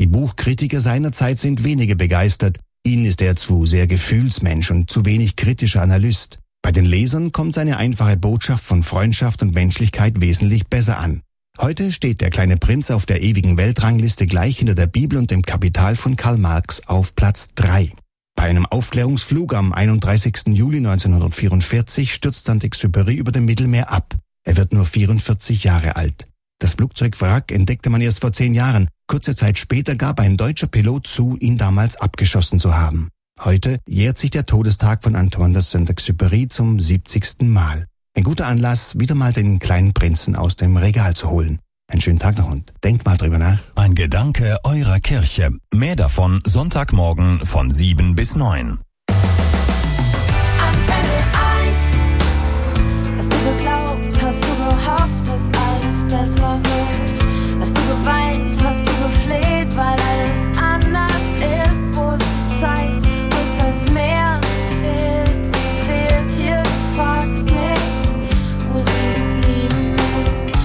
Die Buchkritiker seiner Zeit sind weniger begeistert. Ihnen ist er zu sehr Gefühlsmensch und zu wenig kritischer Analyst. Bei den Lesern kommt seine einfache Botschaft von Freundschaft und Menschlichkeit wesentlich besser an. Heute steht der kleine Prinz auf der ewigen Weltrangliste gleich hinter der Bibel und dem Kapital von Karl Marx auf Platz 3. Bei einem Aufklärungsflug am 31. Juli 1944 stürzt Saint-Exupéry über dem Mittelmeer ab. Er wird nur 44 Jahre alt. Das Flugzeugwrack entdeckte man erst vor 10 Jahren. Kurze Zeit später gab ein deutscher Pilot zu, ihn damals abgeschossen zu haben. Heute jährt sich der Todestag von Antoine de Saint-Exupéry zum 70. Mal. Ein guter Anlass, wieder mal den kleinen Prinzen aus dem Regal zu holen. Einen schönen Tag noch und denkt mal drüber nach. Ein Gedanke eurer Kirche. Mehr davon Sonntagmorgen von 7 bis 9. Antenne 1. Hast du geglaubt, hast du gehofft, dass alles besser wird? Hast du geweint, hast du gefleht, weil alles anders ist? Wo ist die Zeit, wo ist das Meer? Fehlt, sie fehlt hier, du fragst mich, wo sie geblieben ist.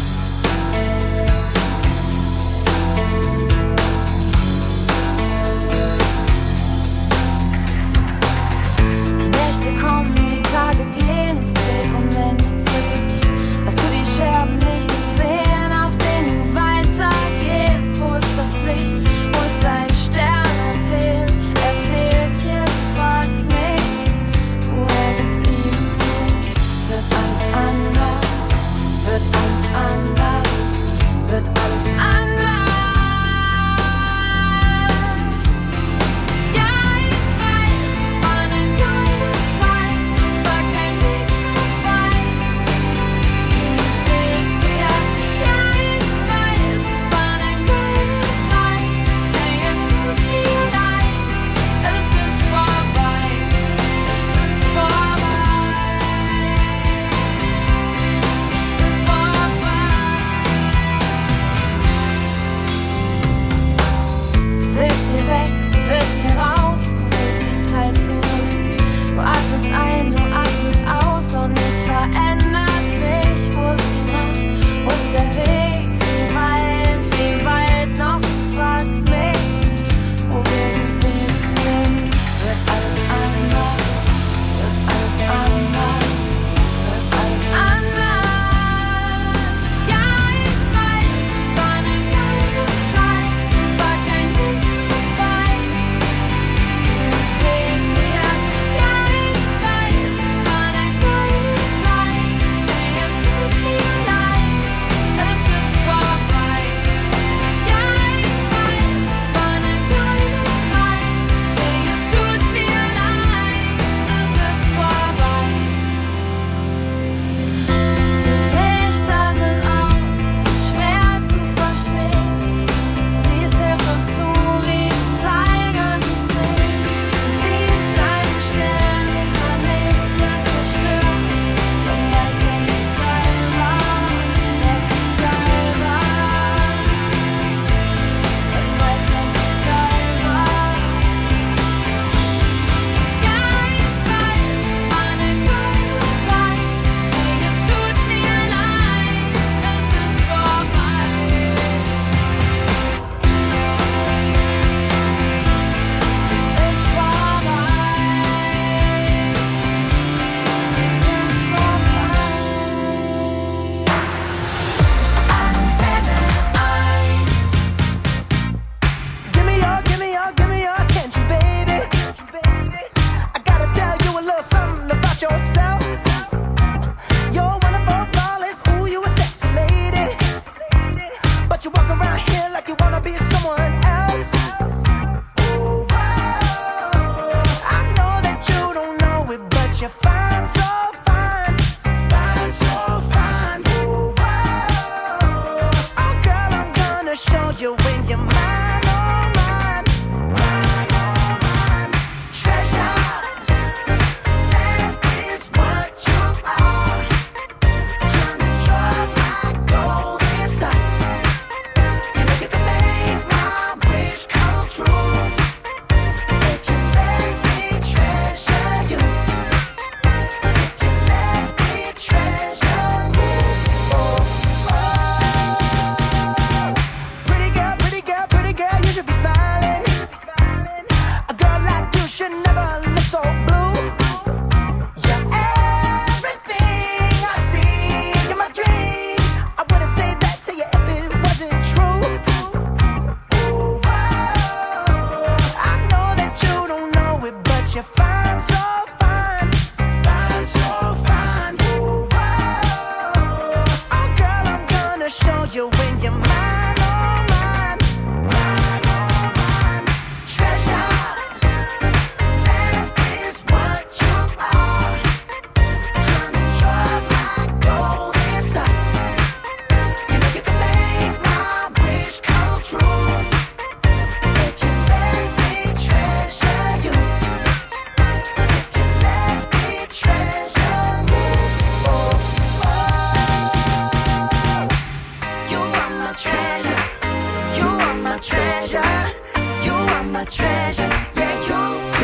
treasure. You are my treasure. Yeah, you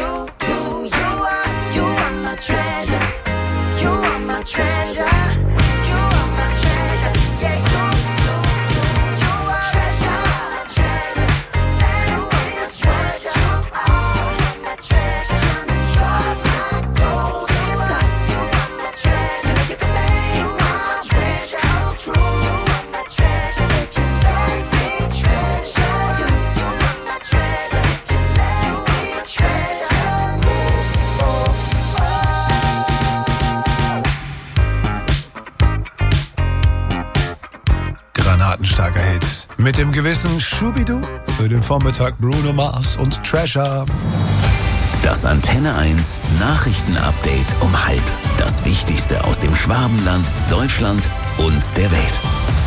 are my treasure. You are my treasure. You are my treasure. Yeah, you are treasure. You are my treasure. You are my treasure. You're my golden star. You are my treasure. You can make my treasure come true. You are my treasure. If you let me treasure you, you are my treasure. If you let me treasure you, Granatenstarker Hit. Mit dem gewissen Schubidu für den Vormittag Bruno Mars und Treasure. Das Antenne 1 Nachrichtenupdate um 12:30. Das Wichtigste aus dem Schwabenland, Deutschland und der Welt.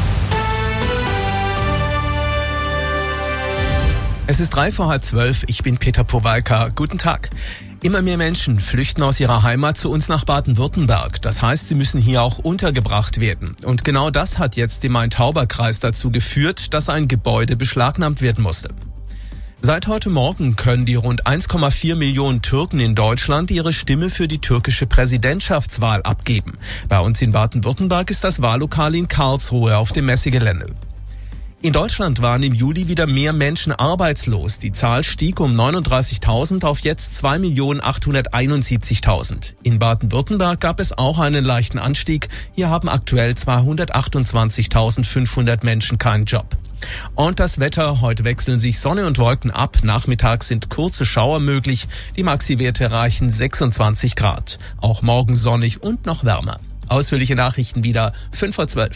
Es ist 11:03. Ich bin Peter Powalka. Guten Tag. Immer mehr Menschen flüchten aus ihrer Heimat zu uns nach Baden-Württemberg. Das heißt, sie müssen hier auch untergebracht werden. Und genau das hat jetzt im Main-Tauber-Kreis dazu geführt, dass ein Gebäude beschlagnahmt werden musste. Seit heute Morgen können die rund 1,4 Millionen Türken in Deutschland ihre Stimme für die türkische Präsidentschaftswahl abgeben. Bei uns in Baden-Württemberg ist das Wahllokal in Karlsruhe auf dem Messegelände. In Deutschland waren im Juli wieder mehr Menschen arbeitslos. Die Zahl stieg um 39.000 auf jetzt 2.871.000. In Baden-Württemberg gab es auch einen leichten Anstieg. Hier haben aktuell 228.500 Menschen keinen Job. Und das Wetter, heute wechseln sich Sonne und Wolken ab. Nachmittags sind kurze Schauer möglich. Die Maxi-Werte erreichen 26 Grad. Auch morgen sonnig und noch wärmer. Ausführliche Nachrichten wieder 5:12.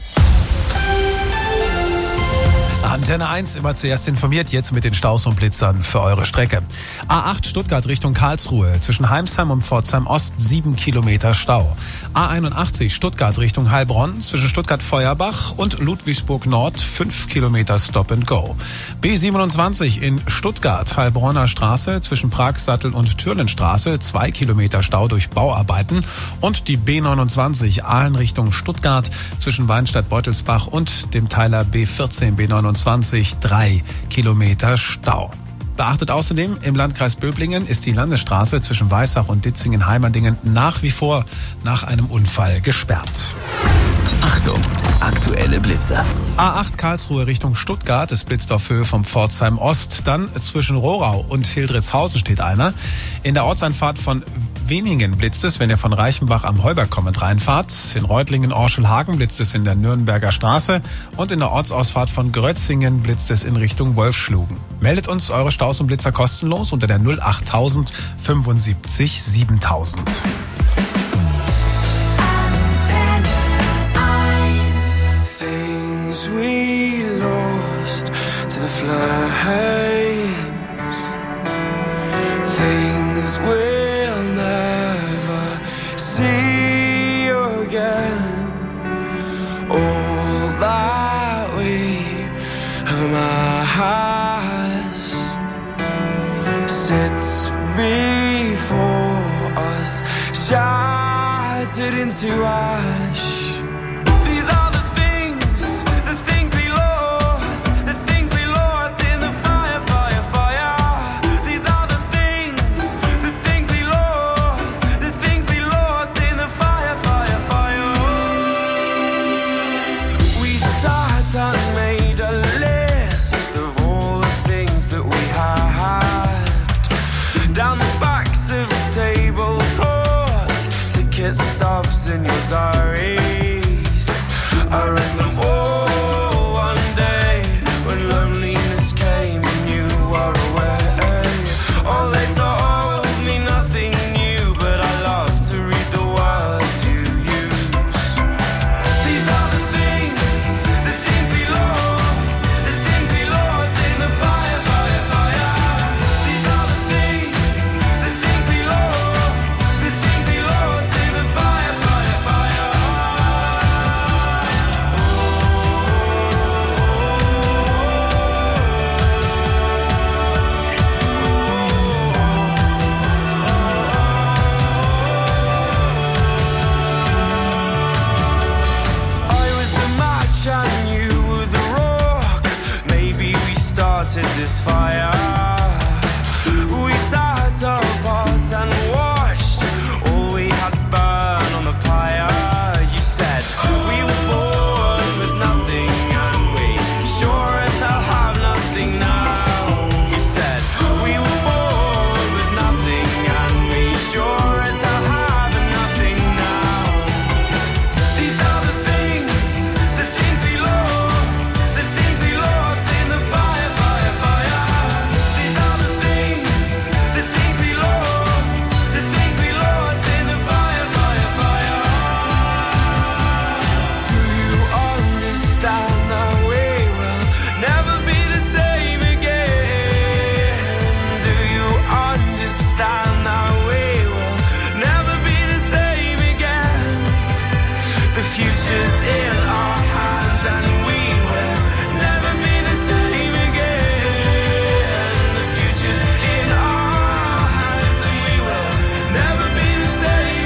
Antenne 1 immer zuerst informiert, jetzt mit den Staus und Blitzern für eure Strecke. A8 Stuttgart Richtung Karlsruhe, zwischen Heimsheim und Pforzheim Ost 7 Kilometer Stau. A81 Stuttgart Richtung Heilbronn, zwischen Stuttgart-Feuerbach und Ludwigsburg Nord 5 Kilometer Stop and Go. B27 in Stuttgart, Heilbronner Straße, zwischen Pragsattel und Türlenstraße 2 Kilometer Stau durch Bauarbeiten. Und die B29 Aalen Richtung Stuttgart, zwischen Weinstadt-Beutelsbach und dem Teiler B14 B29 3 Kilometer Stau. Beachtet außerdem, im Landkreis Böblingen ist die Landesstraße zwischen Weissach und Ditzingen-Heimerdingen nach wie vor nach einem Unfall gesperrt. Achtung, aktuelle Blitzer. A8 Karlsruhe Richtung Stuttgart, es blitzt auf Höhe vom Pforzheim Ost. Dann zwischen Rohrau und Hildritzhausen steht einer. In der Ortseinfahrt von Weningen blitzt es, wenn ihr von Reichenbach am Heuberg kommend reinfahrt. In Reutlingen-Orschelhagen blitzt es in der Nürnberger Straße. Und in der Ortsausfahrt von Grötzingen blitzt es in Richtung Wolfschlugen. Meldet uns eure Staus und Blitzer kostenlos unter der 08000 75 7000. things we lost to the flames, things we'll never see again, all that we have amassed sits before us, shattered into ash. Stops in your diaries. I read them all one day when loneliness came and you were away. Oh, they told me nothing new, but I love to read the words you use. These are the things we lost, the things we lost in the fire, fire, fire. These are the things we lost, the things we lost in the fire, fire, fire. fire. We sat apart and watched all we had burn on the pyre. You said we were born with nothing and we sure as hell have nothing now. You said we were born with nothing and we sure as hell have nothing now. These are the things we lost, the things we lost in the fire, fire, fire. These are the things we lost, the things we lost in the fire, fire, fire. Do you understand that we will never be the same again? Do you understand that we will never be the same again? The future's in our hands and we will never be the same again. The future's in our hands and we will never be the same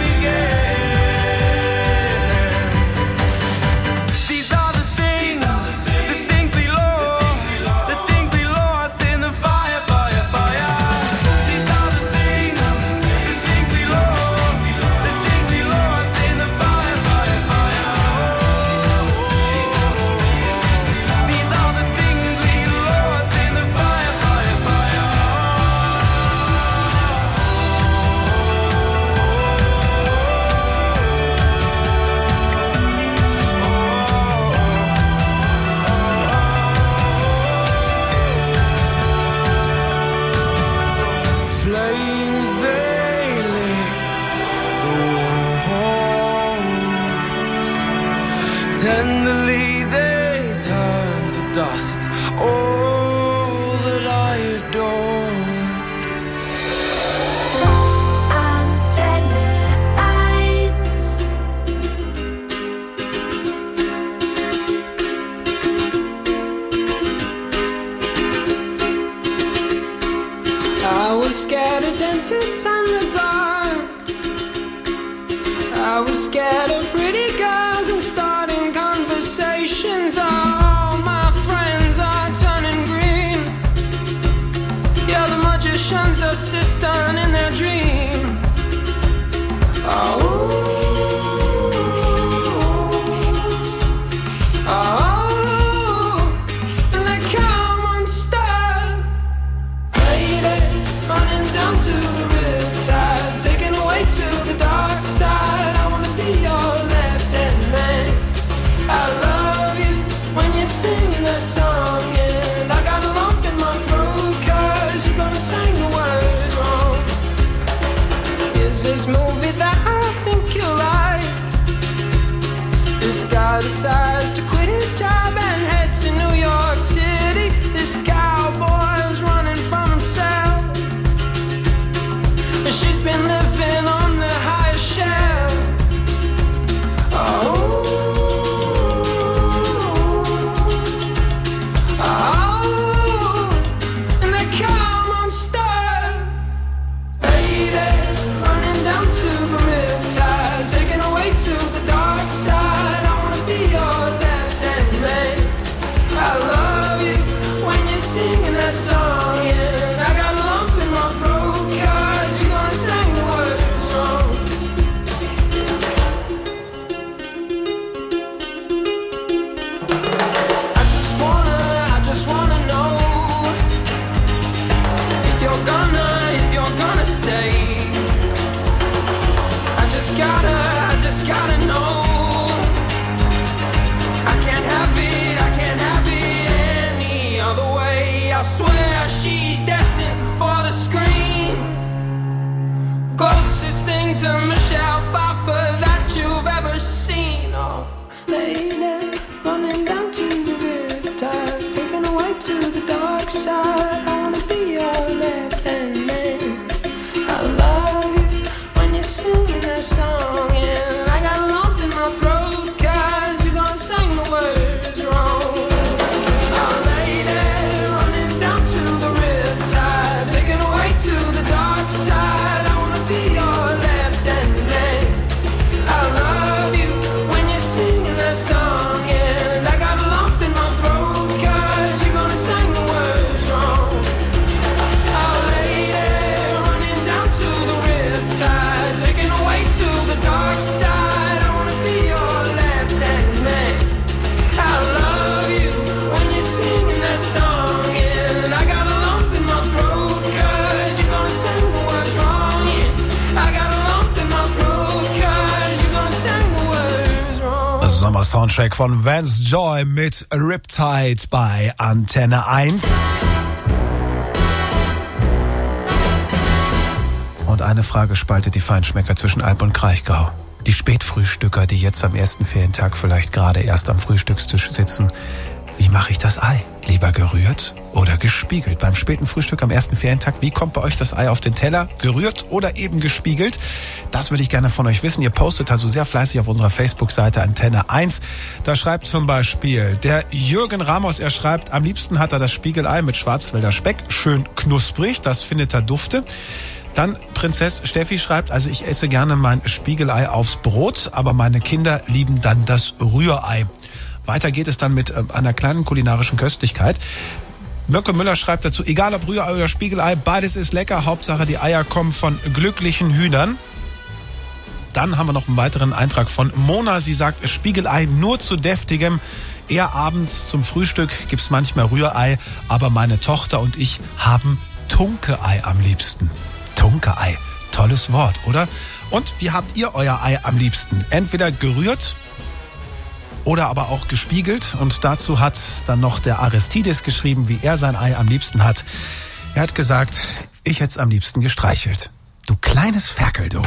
again. These are the things we lost, the things we lost in the fire, fire, fire. These are the things we lost, the things we lost in the fire, fire, fire. These are the things we lost in the fire, fire, fire. Flames they licked the walls. Tenderly they turned to dust all that I adored. Antenne 1. I was scared of dentists and the dark. I was scared of pretty girls and starting conversations. All my friends are turning green. Yeah, the magician's assistant in their dream. Oh, and they come unstuck. Lady, running down to the riptide, taken away to the dark side. I wanna be your left-hand man. I love you when you're singing that song, and I got a lump in my throat 'cause you're gonna sing the words wrong. Is this movie that I think you like? This guy decides to quit his job and head to New York City. This cowboy's running from himself, and she's been living on the highest shelf. Oh, and they come unstuck. Lady, running down to the riptide, taken away to the dark side. I wanna be your left-hand man. I love you when you're singing that song, and I got a lump in my throat 'cause you're gonna sing the words wrong. I just wanna know if you're gonna stay. I just gotta know. I can't have it any other way. I swear she's destined for the screen. Closest thing to Michelle Pfeiffer that you've ever seen. Oh, lady, running down to the riptide, taken away to the dark side. I wanna be your left-hand man. I love you when you're singing that song, and I got a lump in my throat 'cause you're gonna sing the words wrong. Oh, lady, running down to the riptide, taken away to the dark side. I wanna be your left-hand man. I love you when you're singing that song, and I got a lump in my throat 'cause you're gonna sing the words wrong. Soundtrack von Vance Joy mit Riptide bei Antenne 1. Und eine Frage spaltet die Feinschmecker zwischen Alb und Kraichgau. Die Spätfrühstücker, die jetzt am ersten Ferientag vielleicht gerade erst am Frühstückstisch sitzen. Wie mache ich das Ei? Lieber gerührt oder gespiegelt? Beim späten Frühstück am ersten Ferientag, wie kommt bei euch das Ei auf den Teller? Gerührt oder eben gespiegelt? Das würde ich gerne von euch wissen. Ihr postet also sehr fleißig auf unserer Facebook-Seite Antenne 1. Da schreibt zum Beispiel der Jürgen Ramos, er schreibt, am liebsten hat er das Spiegelei mit Schwarzwälder Speck, schön knusprig, das findet er dufte. Dann Prinzess Steffi schreibt, also ich esse gerne mein Spiegelei aufs Brot, aber meine Kinder lieben dann das Rührei. Weiter geht es dann mit einer kleinen kulinarischen Köstlichkeit. Mirko Müller schreibt dazu, egal ob Rührei oder Spiegelei, beides ist lecker, Hauptsache die Eier kommen von glücklichen Hühnern. Dann haben wir noch einen weiteren Eintrag von Mona, sie sagt, Spiegelei nur zu deftigem. Eher abends zum Frühstück gibt's manchmal Rührei, aber meine Tochter und ich haben Tunke-Ei am liebsten. Tunke-Ei, tolles Wort, oder? Und wie habt ihr euer Ei am liebsten? Entweder gerührt oder aber auch gespiegelt. Und dazu hat dann noch der Aristides geschrieben, wie er sein Ei am liebsten hat. Er hat gesagt, ich hätte es am liebsten gestreichelt. Du kleines Ferkel, du.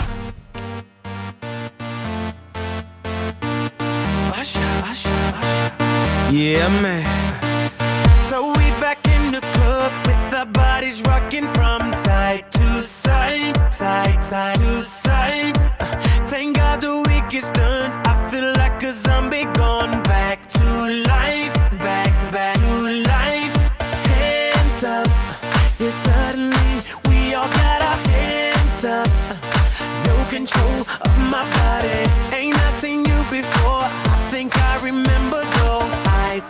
Yeah, man. So we back in the club with our bodies rocking from side to side, side to side. Thank God the week is done. I feel like a zombie gone back to life, back to life. Hands up, yeah, suddenly we all got our hands up. No control of my body. Ain't I seen you before? I think I remember those eyes.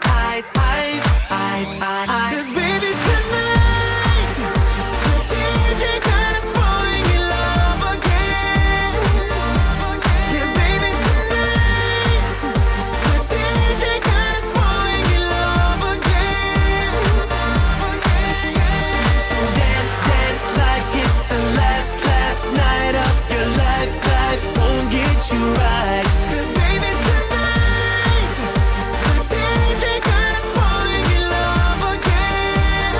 'Cause baby tonight, the DJ got us falling in love again. Yeah, baby tonight, the DJ got us falling in love again. So dance like it's the last night of your life. Life won't get you right. 'Cause baby tonight, the DJ got us falling in love again.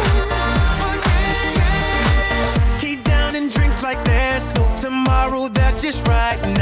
Keep down and drinks like there's no tomorrow, that's just right